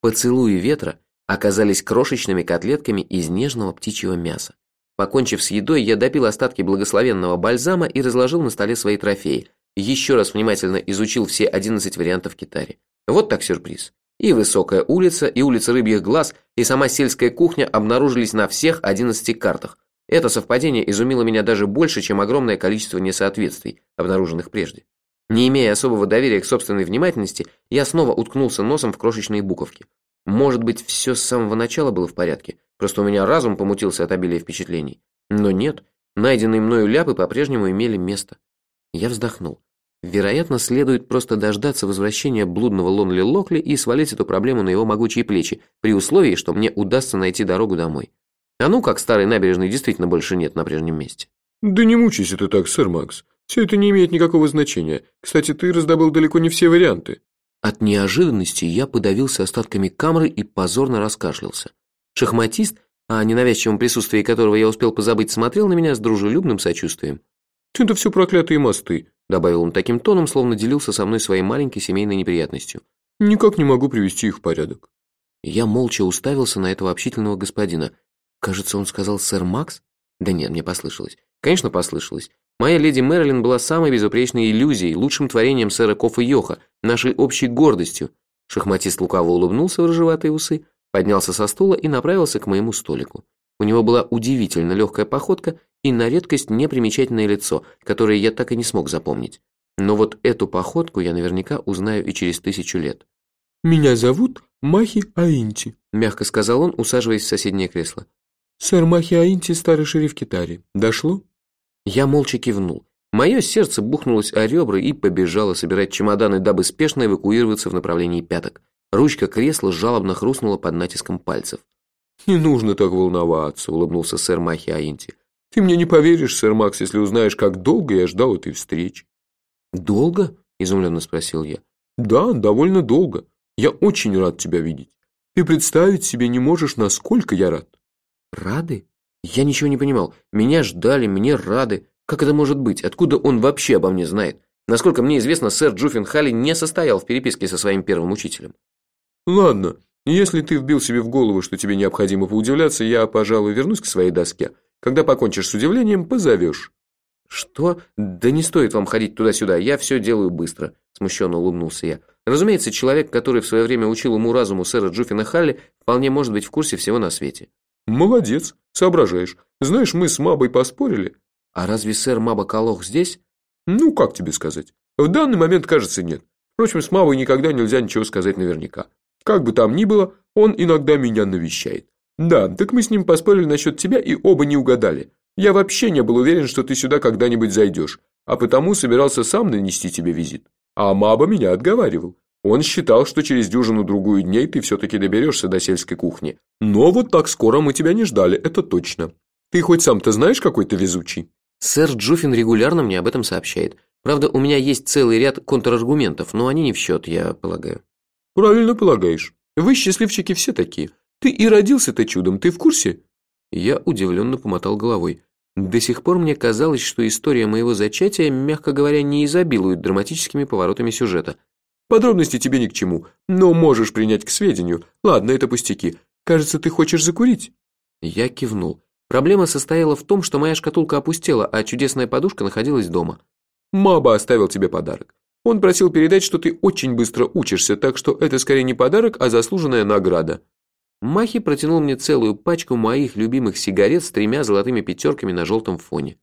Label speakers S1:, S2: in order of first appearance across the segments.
S1: Поцелуи ветра оказались крошечными котлетками из нежного птичьего мяса. Покончив с едой, я допил остатки благословенного бальзама и разложил на столе свои трофеи. Еще раз внимательно изучил все 11 вариантов китари. Вот так сюрприз. И Высокая улица, и улица Рыбьих Глаз, и сама сельская кухня обнаружились на всех 11 картах. Это совпадение изумило меня даже больше, чем огромное количество несоответствий, обнаруженных прежде. Не имея особого доверия к собственной внимательности, я снова уткнулся носом в крошечные буковки. Может быть, все с самого начала было в порядке, просто у меня разум помутился от обилия впечатлений. Но нет, найденные мною ляпы по-прежнему имели место. Я вздохнул. Вероятно, следует просто дождаться возвращения блудного Лонли Локли и свалить эту проблему на его могучие плечи, при условии, что мне удастся найти дорогу домой. А ну, как старой набережной действительно больше нет на прежнем месте.
S2: Да не мучайся ты так, сэр Макс. Все это не имеет никакого значения. Кстати, ты раздобыл далеко не все варианты.
S1: От неожиданности я подавился остатками камры и позорно раскашлялся. Шахматист, о ненавязчивом присутствии которого я успел позабыть, смотрел на меня с дружелюбным сочувствием.
S2: Это все проклятые мосты,
S1: добавил он таким тоном, словно делился со мной своей маленькой семейной неприятностью.
S2: Никак не могу привести их в порядок.
S1: Я молча уставился на этого общительного господина. Кажется, он сказал «сэр Макс»? Да нет, мне послышалось. Конечно, послышалось. Моя леди Мэрилин была самой безупречной иллюзией, лучшим творением сэра Кофа Йоха, нашей общей гордостью. Шахматист лукаво улыбнулся в рыжеватые усы, поднялся со стула и направился к моему столику. У него была удивительно легкая походка и на редкость непримечательное лицо, которое я так и не смог запомнить. Но вот эту походку я наверняка узнаю и через 1000 лет.
S2: «Меня зовут Махи Аинти», –
S1: мягко сказал он, усаживаясь в соседнее кресло.
S2: «Сэр Махи Аинти, старый шериф Китари. Дошло?»
S1: Я молча кивнул. Мое сердце бухнулось о ребра и побежало собирать чемоданы, дабы спешно эвакуироваться в направлении пяток. Ручка кресла жалобно хрустнула под натиском пальцев.
S2: «Не нужно так волноваться», – улыбнулся сэр Махи Аинти. «Ты мне не поверишь, сэр Макс, если узнаешь, как долго я ждал этой встречи».
S1: «Долго?» – изумленно спросил я.
S2: «Да, довольно долго. Я очень рад тебя видеть. Ты представить себе не можешь, насколько я рад».
S1: «Рады?» Я ничего не понимал. Меня ждали, мне рады. Как это может быть? Откуда он вообще обо мне знает? Насколько мне известно, сэр Джуффин Халли не состоял в переписке со своим первым учителем.
S2: «Ладно, если ты вбил себе в голову, что тебе необходимо поудивляться, я, пожалуй, вернусь к своей доске. Когда покончишь с удивлением, позовешь».
S1: «Что? Да не стоит вам ходить туда-сюда, я все делаю быстро», смущенно улыбнулся я. Разумеется, человек, который в свое время учил уму-разуму сэра Джуффина Халли, вполне может быть в курсе всего на свете.
S2: «Молодец, соображаешь. Знаешь, мы с Мабой поспорили».
S1: «А разве сэр Маба Калох здесь?»
S2: «Ну, как тебе сказать? В данный момент, кажется, нет. Впрочем, с Мабой никогда нельзя ничего сказать наверняка. Как бы там ни было, он иногда меня навещает. Да, так мы с ним поспорили насчет тебя и оба не угадали. Я вообще не был уверен, что ты сюда когда-нибудь зайдешь, а потому собирался сам нанести тебе визит. А Маба меня отговаривал. Он считал, что через дюжину-другую дней ты все-таки доберешься до сельской кухни. Но вот так скоро мы тебя не ждали, это точно. Ты хоть сам-то знаешь, какой ты везучий?»
S1: Сэр Джуффин регулярно мне об этом сообщает. Правда, у меня есть целый ряд контраргументов, но они не в счет, я полагаю.
S2: «Правильно полагаешь. Вы, счастливчики, все такие. Ты и родился-то чудом, ты в курсе?»
S1: Я удивленно помотал головой. До сих пор мне казалось, что история моего зачатия, мягко говоря, не изобилует драматическими поворотами сюжета.
S2: «Подробности тебе ни к чему, но можешь принять к сведению. Ладно, это пустяки. Кажется, ты хочешь закурить?»
S1: Я кивнул. Проблема состояла в том, что моя шкатулка опустела, а чудесная подушка находилась дома.
S2: «Маба оставил тебе подарок. Он просил передать, что ты очень быстро учишься, так что это скорее не подарок, а заслуженная награда».
S1: Махи протянул мне целую пачку моих любимых сигарет с 3 золотыми пятерками на желтом фоне.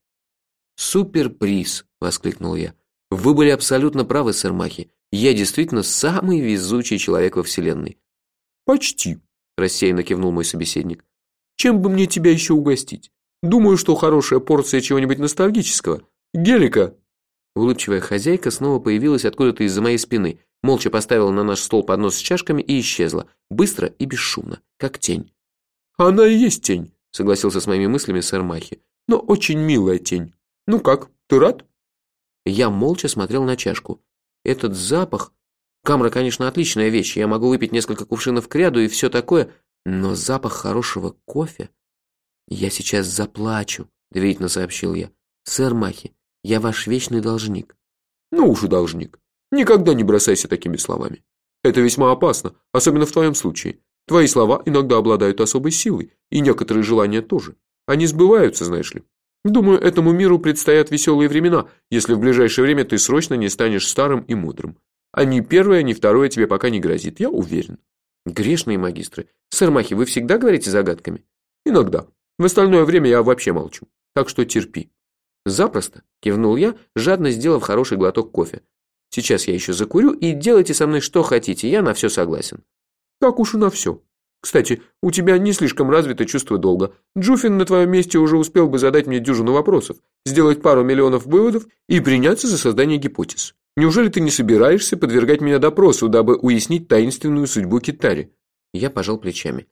S1: «Суперприз!» – воскликнул я. «Вы были абсолютно правы, сэр Махи. Я действительно самый везучий человек во вселенной».
S2: «Почти», – рассеянно кивнул мой собеседник. «Чем бы мне тебя еще угостить? Думаю, что хорошая порция чего-нибудь ностальгического. Гелика».
S1: Улыбчивая хозяйка снова появилась откуда-то из-за моей спины, молча поставила на наш стол поднос с чашками и исчезла, быстро и бесшумно, как тень.
S2: «Она и есть тень», – согласился с моими мыслями сэр Махи. «Но очень милая тень. Ну как, ты рад?»
S1: Я молча смотрел на чашку. Этот запах... Камра, конечно, отличная вещь, я могу выпить несколько кувшинов кряду и все такое, но запах хорошего кофе... «Я сейчас заплачу», – доверительно сообщил я. «Сэр Махи, я ваш вечный должник».
S2: «Ну уж и должник. Никогда не бросайся такими словами». Это весьма опасно, особенно в твоем случае. Твои слова иногда обладают особой силой, и некоторые желания тоже. Они сбываются, знаешь ли. Думаю, этому миру предстоят веселые времена, если в ближайшее время ты срочно не станешь старым и мудрым. А ни первое, ни второе тебе пока не грозит, я уверен.
S1: Грешные магистры. Сэр Махи, вы всегда говорите загадками?
S2: Иногда. В остальное время я вообще молчу. Так что терпи.
S1: Запросто, кивнул я, жадно сделав хороший глоток кофе. Сейчас я еще закурю, и делайте со мной что хотите, я на все согласен.
S2: Так уж и на все. Кстати, у тебя не слишком развито чувство долга. Джуфин на твоем месте уже успел бы задать мне дюжину вопросов, сделать пару миллионов выводов и приняться за создание гипотез. Неужели ты не собираешься подвергать меня допросу, дабы уяснить таинственную судьбу Китари?
S1: Я пожал плечами.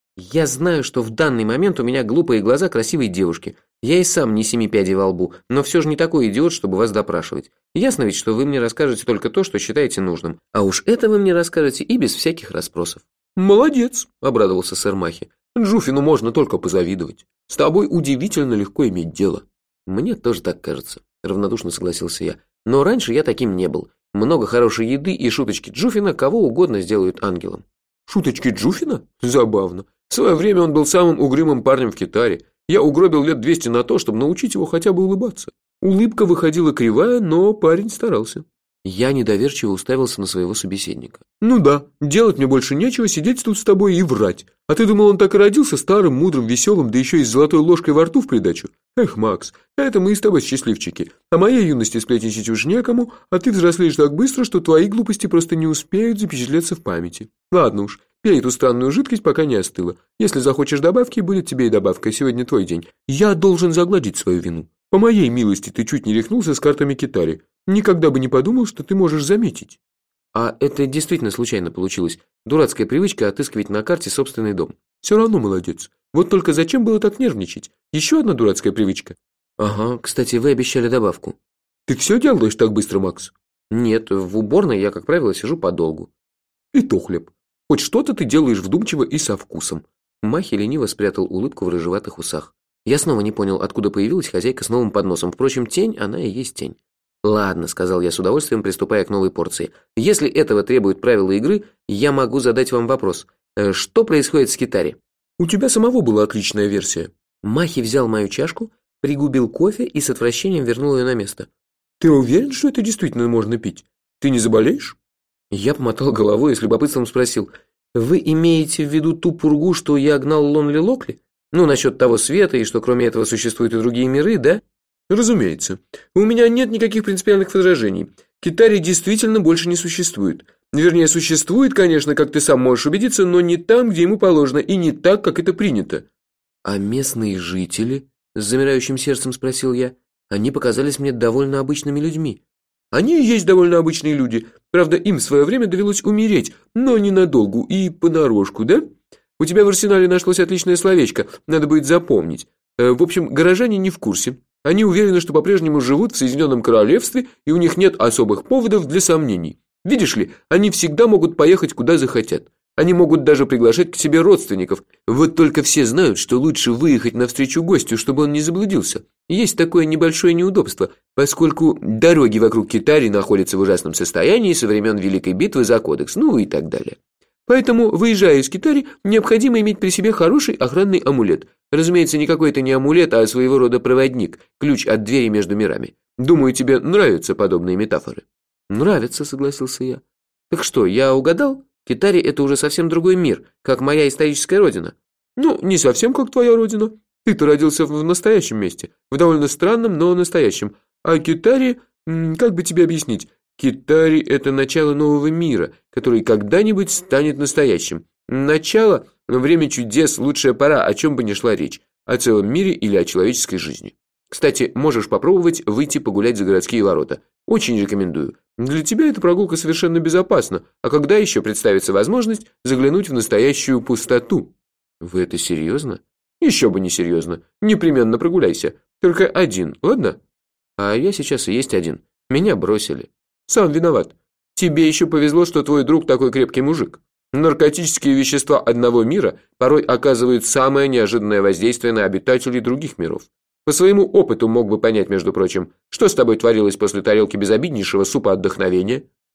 S1: Я знаю, что в данный момент у меня глупые глаза красивой девушки. Я и сам не 7 пядей во лбу, но все же не такой идиот, чтобы вас допрашивать. Ясно ведь, что вы мне расскажете только то, что считаете нужным. А уж это вы мне расскажете и без всяких расспросов.
S2: Молодец, обрадовался сэр Махи. Джуфину можно только позавидовать. С тобой удивительно легко иметь дело.
S1: Мне тоже так кажется, равнодушно согласился я. Но раньше я таким не был. Много хорошей еды и шуточки Джуфина кого угодно сделают ангелом.
S2: Шуточки Джуфина? Забавно. В свое время он был самым угрюмым парнем в Китаре. Я угробил лет 200 на то, чтобы научить его хотя бы улыбаться. Улыбка выходила кривая, но парень старался.
S1: Я недоверчиво уставился на своего собеседника.
S2: Ну да, делать мне больше нечего, сидеть тут с тобой и врать. А ты думал, он так и родился старым, мудрым, веселым, да еще и с золотой ложкой во рту в придачу? Эх, Макс, это мы с тобой счастливчики. О моей юности сплетничать уж некому, а ты взрослеешь так быстро, что твои глупости просто не успеют запечатлеться в памяти. Ладно уж, пей эту странную жидкость, пока не остыла. Если захочешь добавки, будет тебе и добавка, сегодня твой день. Я должен загладить свою вину. По моей милости ты чуть не рехнулся с картами Китари. Никогда бы не подумал, что ты можешь заметить.
S1: А это действительно случайно получилось. Дурацкая привычка отыскивать на карте собственный дом.
S2: Все равно молодец. Вот только зачем было так нервничать? Еще одна дурацкая привычка.
S1: Ага, кстати, вы обещали добавку.
S2: Ты все делаешь так быстро, Макс?
S1: Нет, в уборной я, как правило, сижу подолгу.
S2: И то хлеб. Хоть что-то ты делаешь вдумчиво и со вкусом.
S1: Махи лениво спрятал улыбку в рыжеватых усах. Я снова не понял, откуда появилась хозяйка с новым подносом. Впрочем, тень, она и есть тень. «Ладно», — сказал я с удовольствием, приступая к новой порции. «Если этого требуют правила игры, я могу задать вам вопрос. Что происходит с Китари?»
S2: «У тебя самого была отличная версия».
S1: Махи взял мою чашку, пригубил кофе и с отвращением вернул ее на место.
S2: «Ты уверен, что это действительно можно пить? Ты не заболеешь?»
S1: Я помотал головой и с любопытством спросил. «Вы имеете в виду ту пургу, что я гнал Лонли Локли? Ну, насчет того света и что кроме этого существуют и другие миры, да?»
S2: «Разумеется. У меня нет никаких принципиальных возражений. Китари действительно больше не существует. Вернее, существует, конечно, как ты сам можешь убедиться, но не там, где ему положено, и не так, как это принято».
S1: «А местные жители?» — с замирающим сердцем спросил я. «Они показались мне довольно обычными людьми».
S2: «Они и есть довольно обычные люди. Правда, им в свое время довелось умереть, но ненадолго и понарошку, да? У тебя в арсенале нашлось отличное словечко, надо будет запомнить. В общем, горожане не в курсе. Они уверены, что по-прежнему живут в Соединенном Королевстве, и у них нет особых поводов для сомнений. Видишь ли, они всегда могут поехать куда захотят. Они могут даже приглашать к себе родственников. Вот только все знают, что лучше выехать навстречу гостю, чтобы он не заблудился. Есть такое небольшое неудобство, поскольку дороги вокруг Китари находятся в ужасном состоянии со времен Великой битвы за Кодекс, ну и так далее. Поэтому, выезжая из Китари, необходимо иметь при себе хороший охранный амулет. Разумеется, никакой это не амулет, а своего рода проводник, ключ от двери между мирами. Думаю, тебе нравятся подобные метафоры.
S1: Нравится, согласился я. Так что, я угадал? Китари — это уже совсем другой мир, как моя историческая родина.
S2: Ну, не совсем как твоя родина. Ты-то родился в настоящем месте, в довольно странном, но настоящем. А Китари, как бы тебе объяснить? Китари – это начало нового мира, который когда-нибудь станет настоящим. Начало – время чудес, лучшая пора, о чем бы ни шла речь, о целом мире или о человеческой жизни. Кстати, можешь попробовать выйти погулять за городские ворота. Очень рекомендую. Для тебя эта прогулка совершенно безопасна, а когда еще представится возможность заглянуть в настоящую пустоту?
S1: Вы это серьезно?
S2: Еще бы не серьезно. Непременно прогуляйся. Только один, ладно?
S1: А я сейчас и есть один. Меня бросили.
S2: Сам виноват. Тебе еще повезло, что твой друг такой крепкий мужик. Наркотические вещества одного мира порой оказывают самое неожиданное воздействие на обитателей других миров. По своему опыту мог бы понять, между прочим, что с тобой творилось после тарелки безобиднейшего супа отдохновения.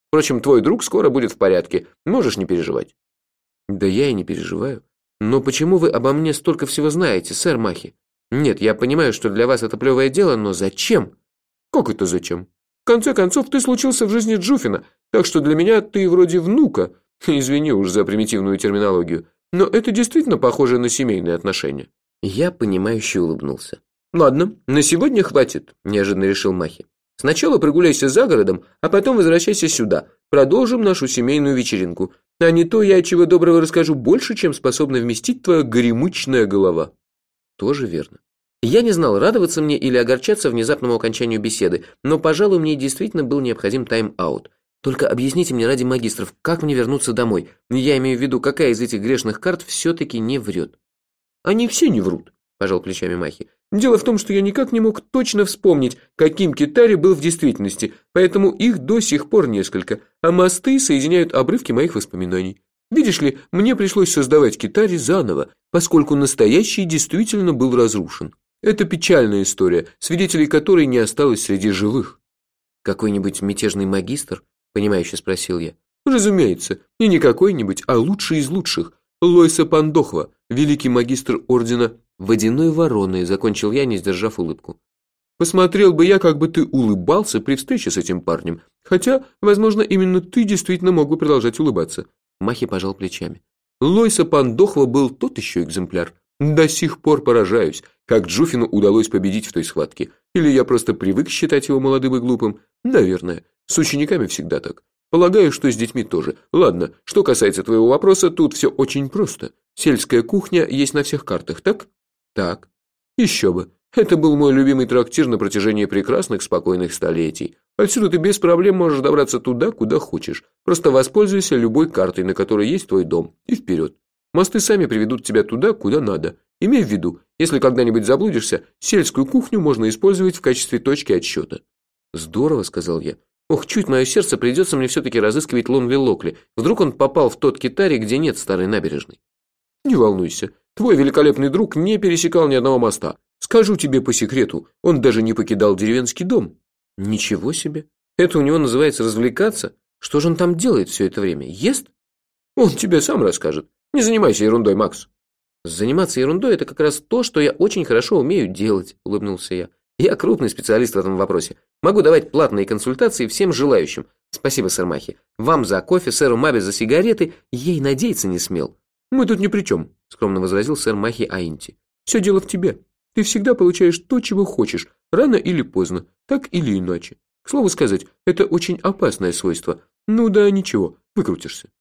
S2: Впрочем, твой друг скоро будет в порядке, можешь не переживать».
S1: Да я и не переживаю. Но почему вы обо мне столько всего знаете, сэр Махи? Нет, я понимаю, что для вас это плевое дело, но зачем?
S2: Как это зачем? В конце концов, ты случился в жизни Джуфина, так что для меня ты вроде внука. Извини уж за примитивную терминологию, но это действительно похоже на семейные отношения.
S1: Я понимающе улыбнулся.
S2: Ладно, на сегодня хватит, неожиданно решил Махи. Сначала прогуляйся за городом, а потом возвращайся сюда. Продолжим нашу семейную вечеринку. А не то я чего доброго расскажу больше, чем способна вместить твоя горемычная голова.
S1: Тоже верно. Я не знал, радоваться мне или огорчаться внезапному окончанию беседы, но, пожалуй, мне действительно был необходим тайм-аут. Только объясните мне ради магистров, как мне вернуться домой? Я имею в виду, какая из этих грешных карт все-таки не врет.
S2: Они все не врут, пожал плечами Махи. Дело в том, что я никак не мог точно вспомнить, каким Китари был в действительности, поэтому их до сих пор несколько, а мосты соединяют обрывки моих воспоминаний. Видишь ли, мне пришлось создавать Китари заново, поскольку настоящий действительно был разрушен. Это печальная история, свидетелей которой не осталось среди живых.
S1: Какой-нибудь мятежный магистр? Понимающе спросил я.
S2: Разумеется, и не какой-нибудь, а лучший из лучших. Лойса Пандохва, великий магистр ордена
S1: Водяной Вороны, закончил я, не сдержав улыбку.
S2: Посмотрел бы я, как бы ты улыбался при встрече с этим парнем. Хотя, возможно, именно ты действительно мог бы продолжать улыбаться.
S1: Махи пожал плечами.
S2: Лойса Пандохва был тот еще экземпляр. До сих пор поражаюсь, как Джуфину удалось победить в той схватке. Или я просто привык считать его молодым и глупым. Наверное, с учениками всегда так. Полагаю, что с детьми тоже. Ладно, что касается твоего вопроса, тут все очень просто. Сельская кухня есть на всех картах, так?
S1: Так.
S2: Еще бы. Это был мой любимый трактир на протяжении прекрасных спокойных столетий. Отсюда ты без проблем можешь добраться туда, куда хочешь. Просто воспользуйся любой картой, на которой есть твой дом, и вперед. Мосты сами приведут тебя туда, куда надо. Имей в виду, если когда-нибудь заблудишься, сельскую кухню можно использовать в качестве точки отсчета.
S1: Здорово, сказал я. Ох, чуть мое сердце, придется мне все-таки разыскивать Лонли Локли. Вдруг он попал в тот Китари, где нет старой набережной.
S2: Не волнуйся, твой великолепный друг не пересекал ни одного моста. Скажу тебе по секрету, он даже не покидал деревенский дом.
S1: Ничего себе. Это у него называется развлекаться? Что же он там делает все это время? Ест?
S2: Он тебе сам расскажет. Не занимайся ерундой, Макс.
S1: Заниматься ерундой – это как раз то, что я очень хорошо умею делать, улыбнулся я. Я крупный специалист в этом вопросе. Могу давать платные консультации всем желающим. Спасибо, сэр Махи. Вам за кофе, сэру Мабе за сигареты. Ей надеяться не смел.
S2: Мы тут ни при чем, скромно возразил сэр Махи Аинти. Все дело в тебе. Ты всегда получаешь то, чего хочешь, рано или поздно, так или иначе. К слову сказать, это очень опасное свойство. Ну да ничего, выкрутишься.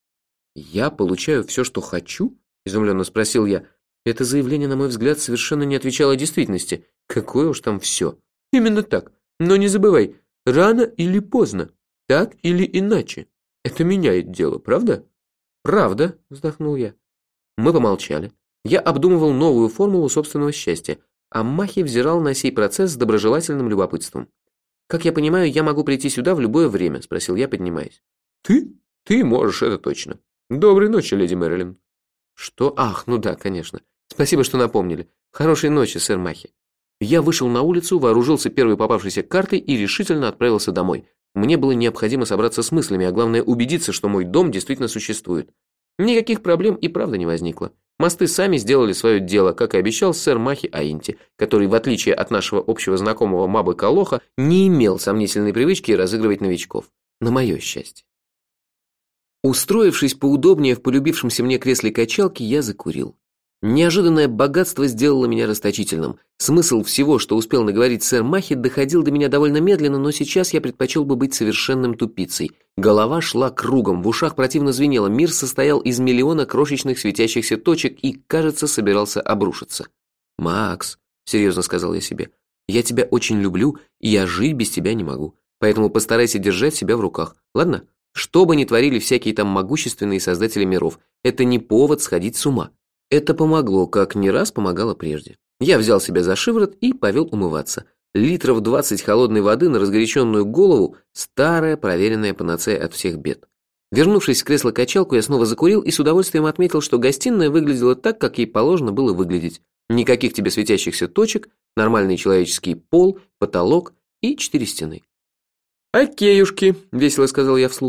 S1: Я получаю все, что хочу? Изумленно спросил я. Это заявление, на мой взгляд, совершенно не отвечало действительности. Какое уж там все.
S2: Именно так. Но не забывай, рано или поздно, так или иначе. Это меняет дело, правда?
S1: Правда, вздохнул я. Мы помолчали. Я обдумывал новую формулу собственного счастья, а Махи взирал на сей процесс с доброжелательным любопытством. «Как я понимаю, я могу прийти сюда в любое время?» – спросил я, поднимаясь.
S2: «Ты? Ты можешь, это точно. Доброй ночи, леди Мэрилин».
S1: «Что? Ах, ну да, конечно. Спасибо, что напомнили. Хорошей ночи, сэр Махи». Я вышел на улицу, вооружился первой попавшейся картой и решительно отправился домой. Мне было необходимо собраться с мыслями, а главное убедиться, что мой дом действительно существует. Никаких проблем и правда не возникло. Мосты сами сделали свое дело, как и обещал сэр Махи Аинти, который, в отличие от нашего общего знакомого Мабы Калоха, не имел сомнительной привычки разыгрывать новичков. На мое счастье. Устроившись поудобнее в полюбившемся мне кресле качалки, я закурил. Неожиданное богатство сделало меня расточительным. Смысл всего, что успел наговорить сэр Махи, доходил до меня довольно медленно, но сейчас я предпочел бы быть совершенным тупицей. Голова шла кругом, в ушах противно звенело, мир состоял из миллиона крошечных светящихся точек и, кажется, собирался обрушиться. «Макс», — серьезно сказал я себе, — «я тебя очень люблю, и я жить без тебя не могу, поэтому постарайся держать себя в руках, ладно? Что бы ни творили всякие там могущественные создатели миров, это не повод сходить с ума». Это помогло, как не раз помогало прежде. Я взял себя за шиворот и повел умываться. Литров 20 холодной воды на разгоряченную голову – старая проверенная панацея от всех бед. Вернувшись в кресло-качалку, я снова закурил и с удовольствием отметил, что гостиная выглядела так, как ей положено было выглядеть. Никаких тебе светящихся точек, нормальный человеческий пол, потолок и 4 стены.
S2: «Окейушки», – весело сказал я вслух.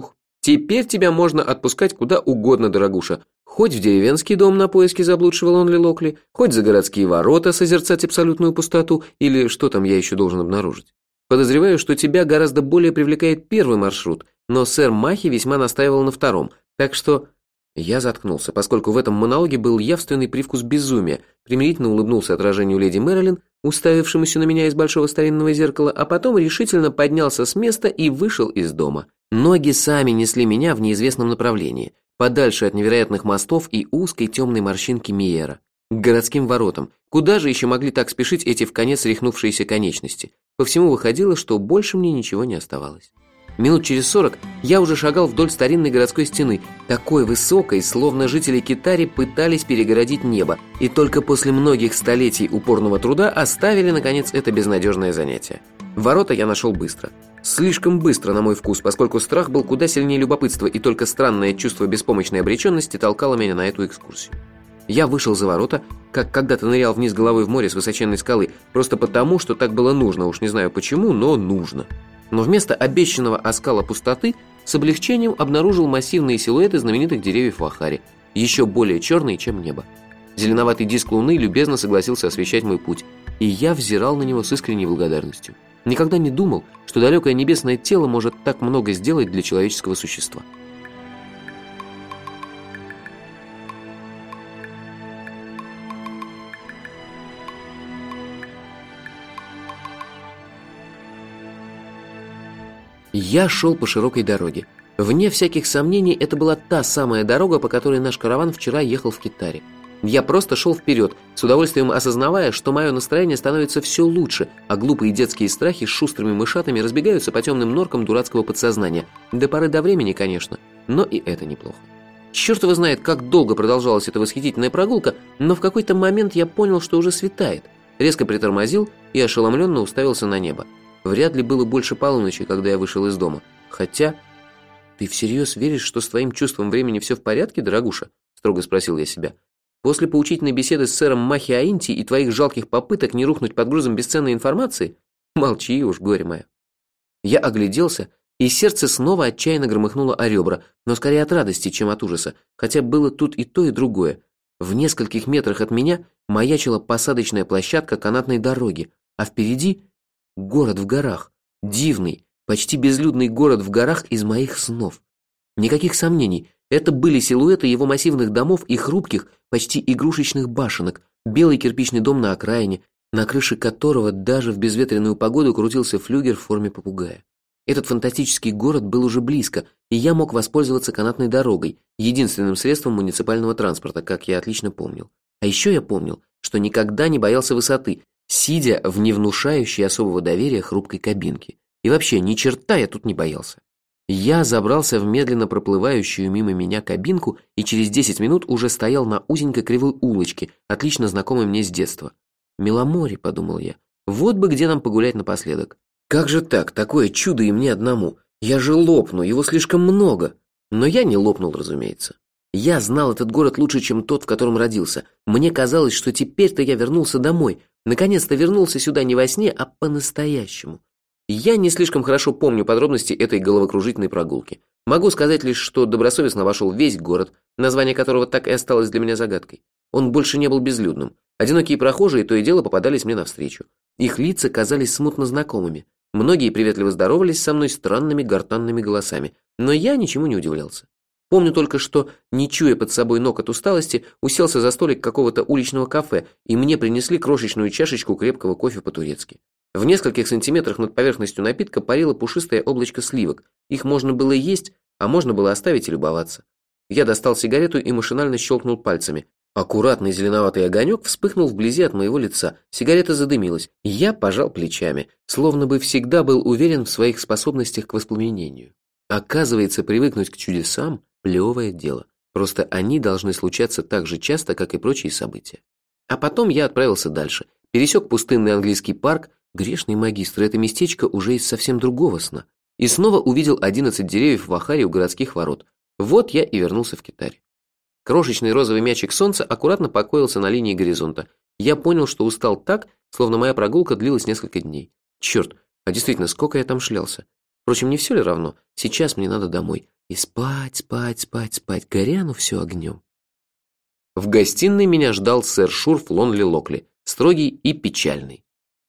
S1: Теперь тебя можно отпускать куда угодно, дорогуша. Хоть в деревенский дом на поиски заблудшего Лонли Локли, хоть за городские ворота созерцать абсолютную пустоту, или что там я еще должен обнаружить. Подозреваю, что тебя гораздо более привлекает первый маршрут, но сэр Махи весьма настаивал на втором, так что... Я заткнулся, поскольку в этом монологе был явственный привкус безумия, примирительно улыбнулся отражению леди Мэрилин, уставившемуся на меня из большого старинного зеркала, а потом решительно поднялся с места и вышел из дома. Ноги сами несли меня в неизвестном направлении, подальше от невероятных мостов и узкой темной морщинки Миера, к городским воротам. Куда же еще могли так спешить эти вконец рехнувшиеся конечности? По всему выходило, что больше мне ничего не оставалось. Минут через 40 я уже шагал вдоль старинной городской стены, такой высокой, словно жители Китари пытались перегородить небо, и только после многих столетий упорного труда оставили, наконец, это безнадежное занятие. Ворота я нашел быстро. Слишком быстро, на мой вкус, поскольку страх был куда сильнее любопытства, и только странное чувство беспомощной обреченности толкало меня на эту экскурсию. Я вышел за ворота, как когда-то нырял вниз головой в море с высоченной скалы, просто потому, что так было нужно, уж не знаю почему, но нужно. Но вместо обещанного оскала пустоты с облегчением обнаружил массивные силуэты знаменитых деревьев в Ахаре, еще более черные, чем небо. Зеленоватый диск луны любезно согласился освещать мой путь, и я взирал на него с искренней благодарностью. Никогда не думал, что далекое небесное тело может так много сделать для человеческого существа. Я шел по широкой дороге. Вне всяких сомнений, это была та самая дорога, по которой наш караван вчера ехал в Китаре. Я просто шел вперед, с удовольствием осознавая, что мое настроение становится все лучше, а глупые детские страхи с шустрыми мышатами разбегаются по темным норкам дурацкого подсознания. До поры до времени, конечно, но и это неплохо. Черт его знает, как долго продолжалась эта восхитительная прогулка, но в какой-то момент я понял, что уже светает. Резко притормозил и ошеломленно уставился на небо. Вряд ли было больше полуночи, когда я вышел из дома. Хотя... «Ты всерьез веришь, что с твоим чувством времени все в порядке, дорогуша?» – строго спросил я себя. «После поучительной беседы с сэром Махи Аинти и твоих жалких попыток не рухнуть под грузом бесценной информации? Молчи уж, горе мое». Я огляделся, и сердце снова отчаянно громыхнуло о ребра, но скорее от радости, чем от ужаса, хотя было тут и то, и другое. В нескольких метрах от меня маячила посадочная площадка канатной дороги, а впереди город в горах, дивный, почти безлюдный город в горах из моих снов. Никаких сомнений, это были силуэты его массивных домов и хрупких, почти игрушечных башенок, белый кирпичный дом на окраине, на крыше которого даже в безветренную погоду крутился флюгер в форме попугая. Этот фантастический город был уже близко, и я мог воспользоваться канатной дорогой, единственным средством муниципального транспорта, как я отлично помнил. А еще я помнил, что никогда не боялся высоты, сидя в невнушающей особого доверия хрупкой кабинке. И вообще, ни черта я тут не боялся. Я забрался в медленно проплывающую мимо меня кабинку и через 10 минут уже стоял на узенькой кривой улочке, отлично знакомой мне с детства. «Миломоре», — подумал я, — «вот бы где нам погулять напоследок». Как же так, такое чудо и мне одному? Я же лопну, его слишком много. Но я не лопнул, разумеется. Я знал этот город лучше, чем тот, в котором родился. Мне казалось, что теперь-то я вернулся домой. Наконец-то вернулся сюда не во сне, а по-настоящему. Я не слишком хорошо помню подробности этой головокружительной прогулки. Могу сказать лишь, что добросовестно обошел весь город, название которого так и осталось для меня загадкой. Он больше не был безлюдным. Одинокие прохожие то и дело попадались мне навстречу. Их лица казались смутно знакомыми. Многие приветливо здоровались со мной странными гортанными голосами, но я ничему не удивлялся. Помню только, что, не чуя под собой ног от усталости, уселся за столик какого-то уличного кафе, и мне принесли крошечную чашечку крепкого кофе по-турецки. В нескольких сантиметрах над поверхностью напитка парило пушистое облачко сливок. Их можно было есть, а можно было оставить и любоваться. Я достал сигарету и машинально щелкнул пальцами. Аккуратный зеленоватый огонек вспыхнул вблизи от моего лица. Сигарета задымилась. Я пожал плечами, словно бы всегда был уверен в своих способностях к воспламенению. Оказывается, привыкнуть к чудесам – плевое дело. Просто они должны случаться так же часто, как и прочие события. А потом я отправился дальше. Пересек пустынный английский парк. Грешный магистр, это местечко уже из совсем другого сна. И снова увидел 11 деревьев в Ахаре у городских ворот. Вот я и вернулся в Китари. Крошечный розовый мячик солнца аккуратно покоился на линии горизонта. Я понял, что устал так, словно моя прогулка длилась несколько дней. Черт, а действительно, сколько я там шлялся. Впрочем, не все ли равно? Сейчас мне надо домой. И спать, спать, спать, спать, горя оно все огнем. В гостиной меня ждал сэр Шурф Лонли Локли, строгий и печальный.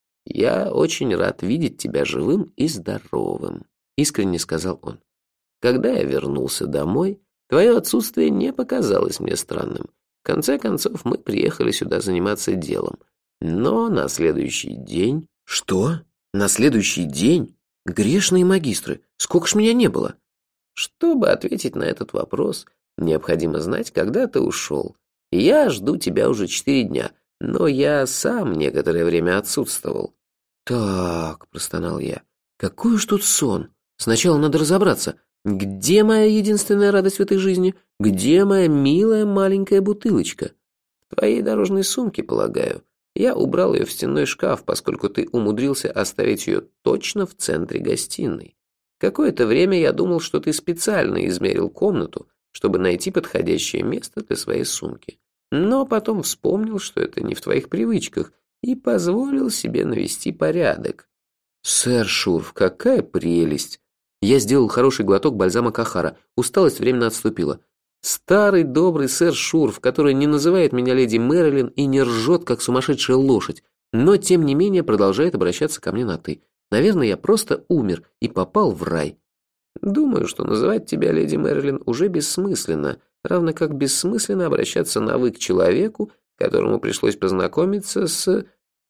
S1: «Я очень рад видеть тебя живым и здоровым», — искренне сказал он. «Когда я вернулся домой, твое отсутствие не показалось мне странным. В конце концов, мы приехали сюда заниматься делом. Но на следующий день...» «Что? На следующий день? Грешные магистры, сколько ж меня не было?» «Чтобы ответить на этот вопрос, необходимо знать, когда ты ушел. Я жду тебя уже 4 дня, но я сам некоторое время отсутствовал». «Так», — простонал я, — «какой уж тут сон. Сначала надо разобраться, где моя единственная радость в этой жизни? Где моя милая маленькая бутылочка?» «В твоей дорожной сумке, полагаю. Я убрал ее в стенной шкаф, поскольку ты умудрился оставить ее точно в центре гостиной. Какое-то время я думал, что ты специально измерил комнату, чтобы найти подходящее место для своей сумки. Но потом вспомнил, что это не в твоих привычках, и позволил себе навести порядок». «Сэр Шурф, какая прелесть!» Я сделал хороший глоток бальзама Кахара. Усталость временно отступила. Старый добрый сэр Шурф, который не называет меня леди Мэрилин и не ржет, как сумасшедшая лошадь, но тем не менее продолжает обращаться ко мне на «ты». Наверное, я просто умер и попал в рай. «Думаю, что называть тебя леди Мэрилин уже бессмысленно, равно как бессмысленно обращаться на «вы» к человеку, которому пришлось познакомиться с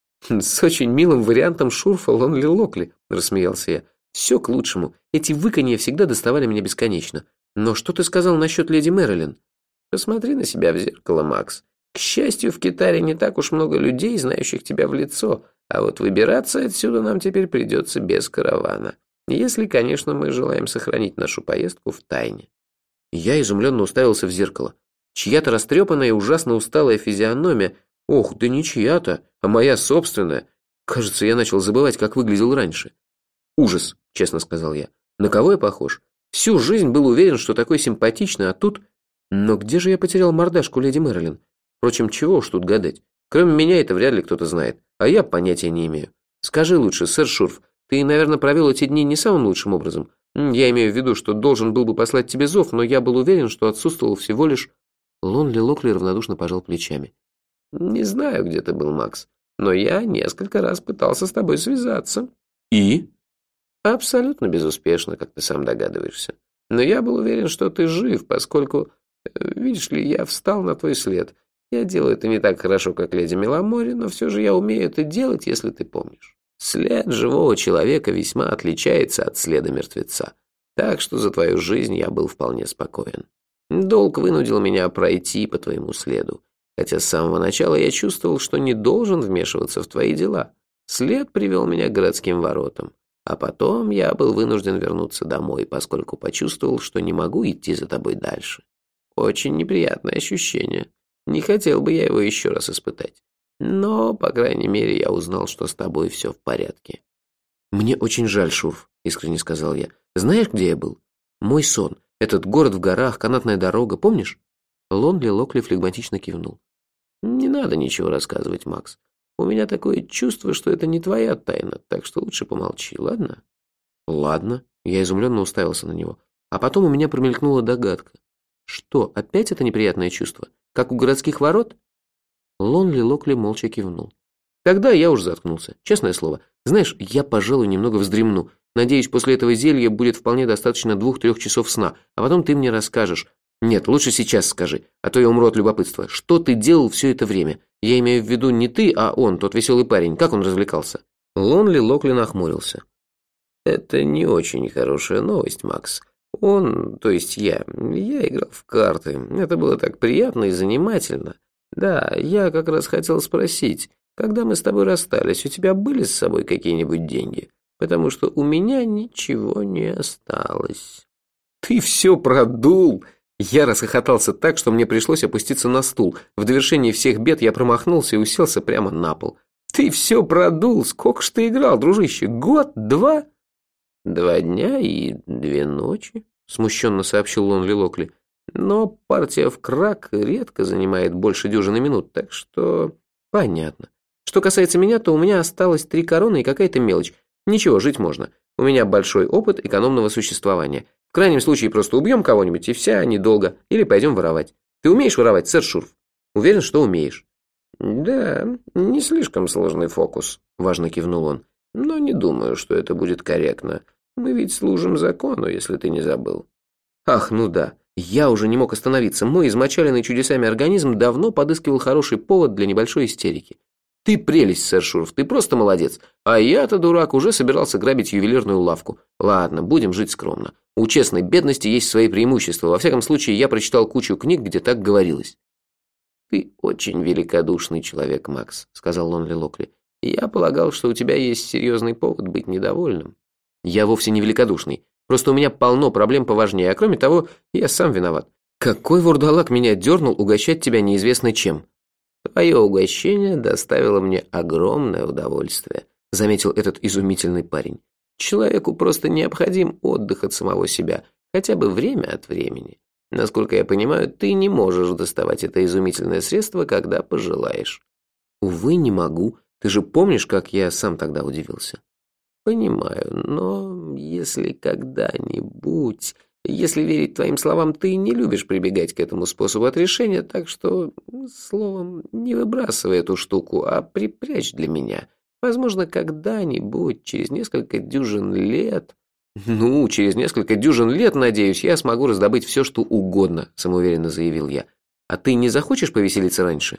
S1: очень милым вариантом Шурфа Лонли Локли», — рассмеялся я. «Все к лучшему. Эти выканья всегда доставали меня бесконечно. Но что ты сказал насчет леди Мэрилин?» «Посмотри на себя в зеркало, Макс. К счастью, в Китаре не так уж много людей, знающих тебя в лицо, а вот выбираться отсюда нам теперь придется без каравана. Если, конечно, мы желаем сохранить нашу поездку в тайне». Я изумленно уставился в зеркало. Чья-то растрепанная и ужасно усталая физиономия. Ох, да не чья-то, а моя собственная. Кажется, я начал забывать, как выглядел раньше. «Ужас», — честно сказал я. «На кого я похож? Всю жизнь был уверен, что такой симпатичный, а тут...» Но где же я потерял мордашку леди Мэрилин? Впрочем, чего уж тут гадать. Кроме меня это вряд ли кто-то знает, а я понятия не имею. Скажи лучше, сэр Шурф, ты, наверное, провел эти дни не самым лучшим образом. Я имею в виду, что должен был бы послать тебе зов, но я был уверен, что отсутствовал всего лишь...» Лонли Локли равнодушно пожал плечами. «Не знаю, где ты был, Макс, но я несколько раз пытался с тобой связаться». «И?» «Абсолютно безуспешно, как ты сам догадываешься. Но я был уверен, что ты жив, поскольку, видишь ли, я встал на твой след. Я делаю это не так хорошо, как леди Меломори, но все же я умею это делать, если ты помнишь. След живого человека весьма отличается от следа мертвеца, так что за твою жизнь я был вполне спокоен. Долг вынудил меня пройти по твоему следу, хотя с самого начала я чувствовал, что не должен вмешиваться в твои дела. След привел меня к городским воротам, а потом я был вынужден вернуться домой, поскольку почувствовал, что не могу идти за тобой дальше. Очень неприятное ощущение. Не хотел бы я его еще раз испытать. Но, по крайней мере, я узнал, что с тобой все в порядке». «Мне очень жаль, Шурф», — искренне сказал я. «Знаешь, где я был? Мой сон. Этот город в горах, канатная дорога, помнишь?» Лонли Локли флегматично кивнул. «Не надо ничего рассказывать, Макс. У меня такое чувство, что это не твоя тайна, так что лучше помолчи, ладно?» «Ладно», — я изумленно уставился на него. А потом у меня промелькнула догадка. «Что, опять это неприятное чувство? Как у городских ворот?» Лонли Локли молча кивнул. «Тогда я уж заткнулся, честное слово. Знаешь, я, пожалуй, немного вздремну. Надеюсь, после этого зелья будет вполне достаточно 2-3 часов сна, а потом ты мне расскажешь. Нет, лучше сейчас скажи, а то я умру от любопытства. Что ты делал все это время? Я имею в виду не ты, а он, тот веселый парень. Как он развлекался?» Лонли Локли нахмурился. «Это не очень хорошая новость, Макс. Он, то есть я играл в карты. Это было так приятно и занимательно. Да, я как раз хотел спросить, когда мы с тобой расстались, у тебя были с собой какие-нибудь деньги? Потому что у меня ничего не осталось». «Ты все продул!» Я расхохотался так, что мне пришлось опуститься на стул. В довершении всех бед я промахнулся и уселся прямо на пол. «Ты все продул! Сколько ж ты играл, дружище? Год? 2?» «2 дня и 2 ночи», — смущенно сообщил Лонли Локли. «Но партия в крак редко занимает больше дюжины минут, так что...» «Понятно. Что касается меня, то у меня осталось 3 короны и какая-то мелочь. Ничего, жить можно. У меня большой опыт экономного существования. В крайнем случае просто убьем кого-нибудь, и вся недолго. Или пойдем воровать. Ты умеешь воровать, сэр Шурф? Уверен, что умеешь. Да, не слишком сложный фокус, важно кивнул он. Но не думаю, что это будет корректно. Мы ведь служим закону, если ты не забыл. Ах, ну да. Я уже не мог остановиться. Мой измочаленный чудесами организм давно подыскивал хороший повод для небольшой истерики. Ты прелесть, сэр Шурф, ты просто молодец. А я-то, дурак, уже собирался грабить ювелирную лавку. Ладно, будем жить скромно. У честной бедности есть свои преимущества. Во всяком случае, я прочитал кучу книг, где так говорилось. «Ты очень великодушный человек, Макс», — сказал Лонли Локли. «Я полагал, что у тебя есть серьезный повод быть недовольным». «Я вовсе не великодушный. Просто у меня полно проблем поважнее, а кроме того, я сам виноват. Какой вурдалак меня дернул угощать тебя неизвестно чем?» «Твое угощение доставило мне огромное удовольствие», — заметил этот изумительный парень. «Человеку просто необходим отдых от самого себя, хотя бы время от времени. Насколько я понимаю, ты не можешь доставать это изумительное средство, когда пожелаешь». «Увы, не могу. Ты же помнишь, как я сам тогда удивился?» «Понимаю, но если когда-нибудь, если верить твоим словам, ты не любишь прибегать к этому способу отрешения, так что, словом, не выбрасывай эту штуку, а припрячь для меня. Возможно, когда-нибудь, через несколько дюжин лет...» «Ну, через несколько дюжин лет, надеюсь, я смогу раздобыть все, что угодно», — самоуверенно заявил я. «А ты не захочешь повеселиться раньше?»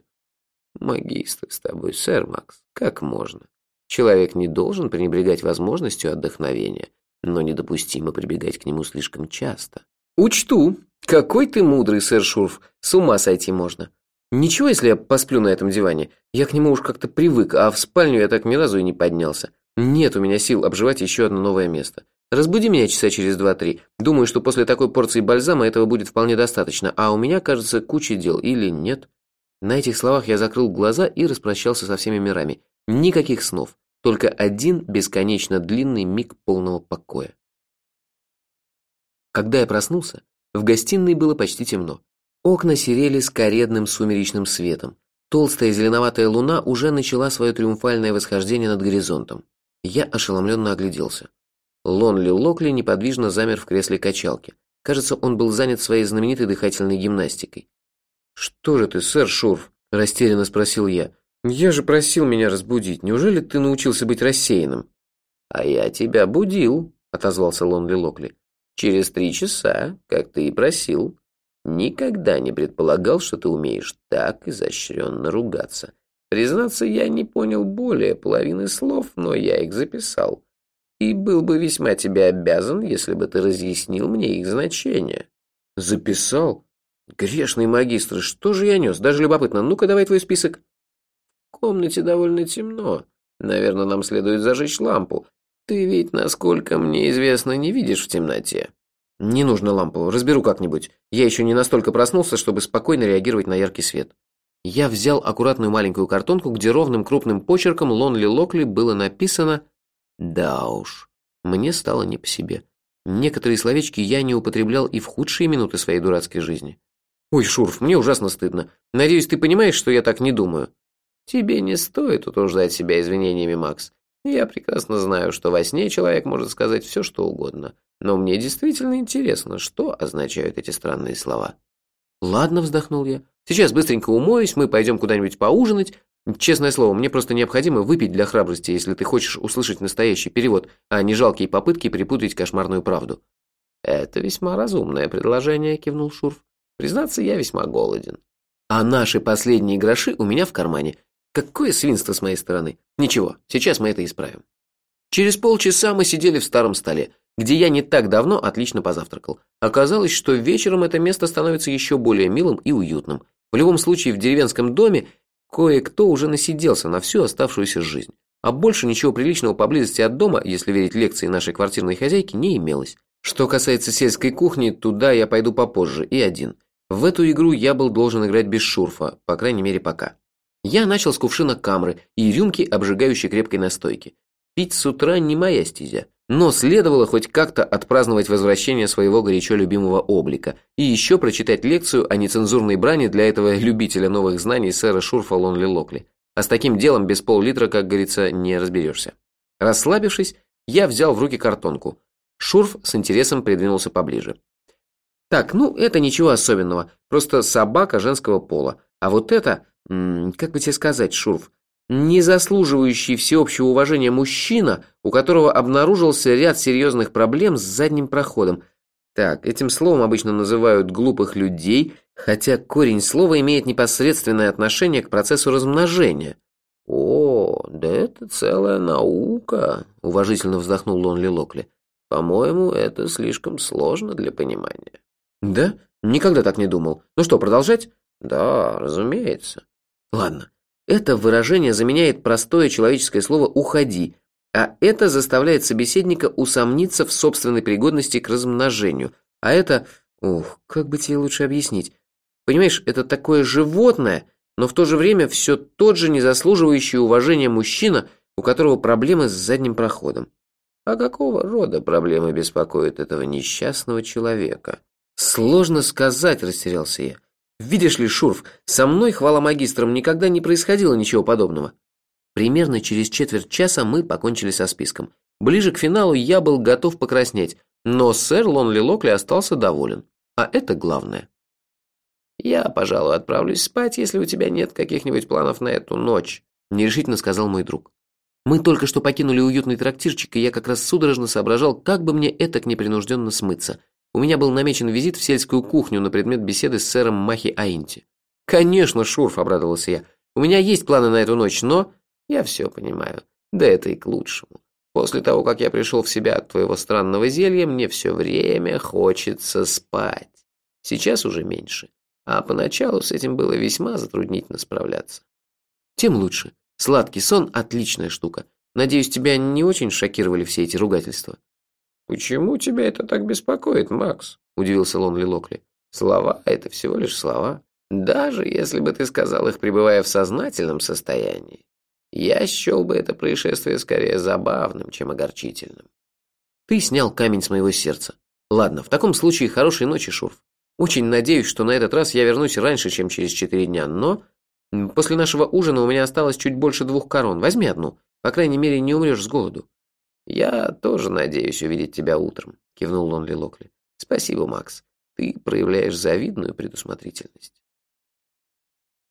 S1: «Магистр с тобой, сэр Макс, как можно? Человек не должен пренебрегать возможностью отдохновения, но недопустимо прибегать к нему слишком часто». «Учту. Какой ты мудрый, сэр Шурф. С ума сойти можно. Ничего, если я посплю на этом диване? Я к нему уж как-то привык, а в спальню я так ни разу и не поднялся. Нет у меня сил обживать еще одно новое место. Разбуди меня часа через 2-3. Думаю, что после такой порции бальзама этого будет вполне достаточно, а у меня, кажется, куча дел, или нет?» На этих словах я закрыл глаза и распрощался со всеми мирами. Никаких снов, только один бесконечно длинный миг полного покоя. Когда я проснулся, в гостиной было почти темно. Окна серели скоредным сумеречным светом. Толстая зеленоватая луна уже начала свое триумфальное восхождение над горизонтом. Я ошеломленно огляделся. Лонли Локли неподвижно замер в кресле качалки. Кажется, он был занят своей знаменитой дыхательной гимнастикой. «Что же ты, сэр Шурф?» – растерянно спросил я. «Я же просил меня разбудить. Неужели ты научился быть рассеянным?» «А я тебя будил», – отозвался Лонли Локли. «Через 3 часа, как ты и просил. Никогда не предполагал, что ты умеешь так изощренно ругаться. Признаться, я не понял более половины слов, но я их записал. И был бы весьма тебе обязан, если бы ты разъяснил мне их значение». «Записал? Грешный магистр, что же я нес? Даже любопытно. Ну-ка, давай твой список». «В комнате довольно темно. Наверное, нам следует зажечь лампу. Ты ведь, насколько мне известно, не видишь в темноте». «Не нужно лампу. Разберу как-нибудь. Я еще не настолько проснулся, чтобы спокойно реагировать на яркий свет». Я взял аккуратную маленькую картонку, где ровным крупным почерком Лонли Локли было написано... Да уж, мне стало не по себе. Некоторые словечки я не употреблял и в худшие минуты своей дурацкой жизни. «Ой, Шурф, мне ужасно стыдно. Надеюсь, ты понимаешь, что я так не думаю». «Тебе не стоит утруждать себя извинениями, Макс. Я прекрасно знаю, что во сне человек может сказать все, что угодно. Но мне действительно интересно, что означают эти странные слова». «Ладно», — вздохнул я. «Сейчас быстренько умоюсь, мы пойдем куда-нибудь поужинать. Честное слово, мне просто необходимо выпить для храбрости, если ты хочешь услышать настоящий перевод, а не жалкие попытки перепутать кошмарную правду». «Это весьма разумное предложение», — кивнул Шурф. «Признаться, я весьма голоден». «А наши последние гроши у меня в кармане. Какое свинство с моей стороны. Ничего, сейчас мы это исправим». Через полчаса мы сидели в старом столе, где я не так давно отлично позавтракал. Оказалось, что вечером это место становится еще более милым и уютным. В любом случае, в деревенском доме кое-кто уже насиделся на всю оставшуюся жизнь. А больше ничего приличного поблизости от дома, если верить лекции нашей квартирной хозяйки, не имелось. Что касается сельской кухни, туда я пойду попозже, и один. В эту игру я был должен играть без Шурфа, по крайней мере пока. Я начал с кувшина камры и рюмки, обжигающей крепкой настойки. Пить с утра не моя стезя, но следовало хоть как-то отпраздновать возвращение своего горячо любимого облика и еще прочитать лекцию о нецензурной брани для этого любителя новых знаний сэра Шурфа Лонли Локли. А с таким делом без пол-литра, как говорится, не разберешься. Расслабившись, Я взял в руки картонку. Шурф с интересом придвинулся поближе. Так, ну это ничего особенного, просто собака женского пола. А вот это, как бы тебе сказать, Шурф, не заслуживающий всеобщего уважения мужчина, у которого обнаружился ряд серьезных проблем с задним проходом. Так, этим словом обычно называют глупых людей, хотя корень слова имеет непосредственное отношение к процессу размножения. «О, да это целая наука», — уважительно вздохнул Лонли Локли. «По-моему, это слишком сложно для понимания». «Да? Никогда так не думал. Ну что, продолжать?» «Да, разумеется». «Ладно. Это выражение заменяет простое человеческое слово «уходи», а это заставляет собеседника усомниться в собственной пригодности к размножению. А это... как бы тебе лучше объяснить? Понимаешь, это такое животное, но в то же время все тот же незаслуживающий уважения мужчина, у которого проблемы с задним проходом». «А какого рода проблемы беспокоят этого несчастного человека?» «Сложно сказать», — растерялся я. «Видишь ли, Шурф, со мной, хвала магистрам, никогда не происходило ничего подобного». Примерно через четверть часа мы покончили со списком. Ближе к финалу я был готов покраснеть, но сэр Лонли Локли остался доволен. А это главное. «Я, пожалуй, отправлюсь спать, если у тебя нет каких-нибудь планов на эту ночь», — нерешительно сказал мой друг. Мы только что покинули уютный трактирчик, и я как раз судорожно соображал, как бы мне этак непринужденно смыться. У меня был намечен визит в сельскую кухню на предмет беседы с сэром Махи Аинти. «Конечно, Шурф», — обрадовался я. «У меня есть планы на эту ночь, но...» «Я все понимаю. Да это и к лучшему. После того, как я пришел в себя от твоего странного зелья, мне все время хочется спать. Сейчас уже меньше. А поначалу с этим было весьма затруднительно справляться». «Тем лучше. Сладкий сон – отличная штука. Надеюсь, тебя не очень шокировали все эти ругательства?» «Почему тебя это так беспокоит, Макс?» – удивился Лонли Локли. «Слова – это всего лишь слова. Даже если бы ты сказал их, пребывая в сознательном состоянии. Я счел бы это происшествие скорее забавным, чем огорчительным». «Ты снял камень с моего сердца. Ладно, в таком случае хорошей ночи, Шурф. Очень надеюсь, что на этот раз я вернусь раньше, чем через 4 дня, но после нашего ужина у меня осталось чуть больше 2 корон. Возьми одну, по крайней мере, не умрешь с голоду». «Я тоже надеюсь увидеть тебя утром», — кивнул Лонли Локли. «Спасибо, Макс. Ты проявляешь завидную предусмотрительность».